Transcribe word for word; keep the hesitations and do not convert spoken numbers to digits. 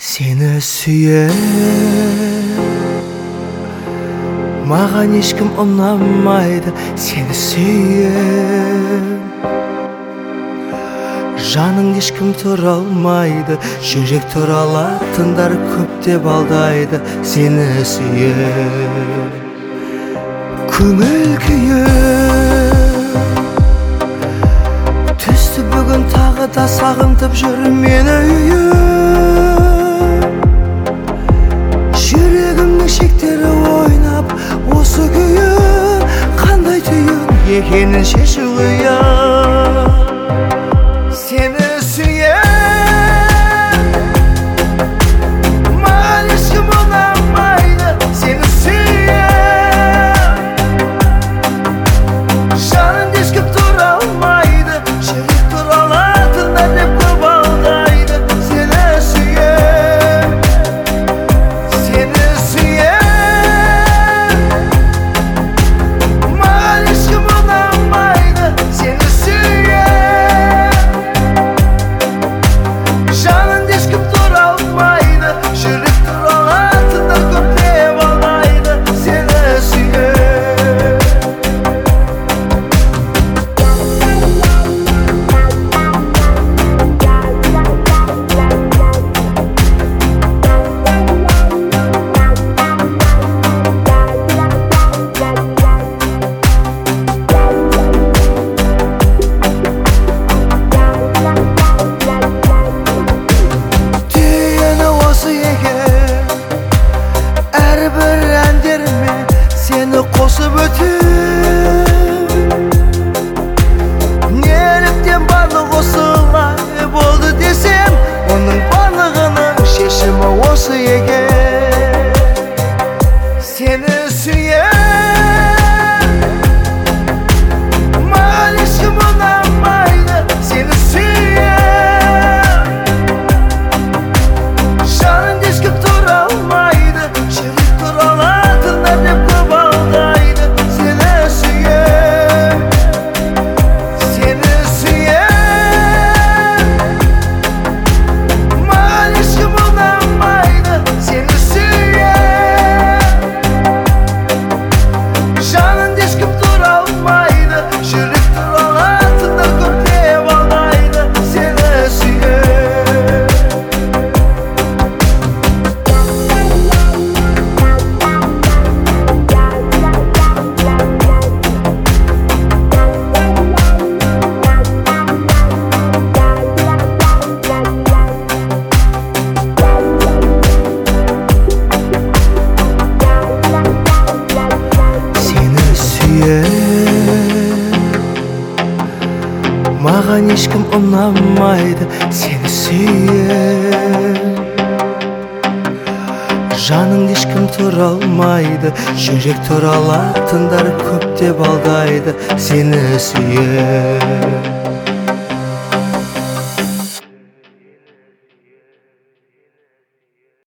Seni süyer, mağan ешкім ұнамайды. Seni süyer, жаның ешкім тұра алмайды. Жүрек туралатындар көп деп алдайды. Seni süyer, көңіл күйер, түсті бүгін тағы да сағынтып жүр мені үйір. Жүрегімнің шектері ойнап, осы күйі қандай түйін екенін шешу қиын. Seni süyer, mağan ешкім ұнамайды. Seni süyer, жаның ешкім тұра алмайды. Жүрек туралатындар деп көп алдайды. Seni süyer, seni süyer, mağan ешкім ұнамайды. Seni süyer, жаның ешкім тұра алмайды. Жүрек туралатындар көп деп алдайды. Seni süyer. Түйіні осы екен, әрбір әндеріме сені қосып өтем. Неліктен барлық осылай болды десем, оның барлығының шешімі осы екен. Seni süyer, mağan ешкім ұнамайды. Seni süyer, жаның ешкім тұра алмайды. Жүрек туралатындар деп көп алдайды. Seni süyer, seni süyer, mağan ешкім ұнамайды. Seni süyer, жаның ешкім тұра алмайды. Жүрек туралатындар көп деп алдайды. Seni süyer. Seni süyer, маған ешкім ұнамайды. Seni süyer, жаның ешкім тұра алмайды. Жүрек туралатындар көп деп алдайды. Seni süyer.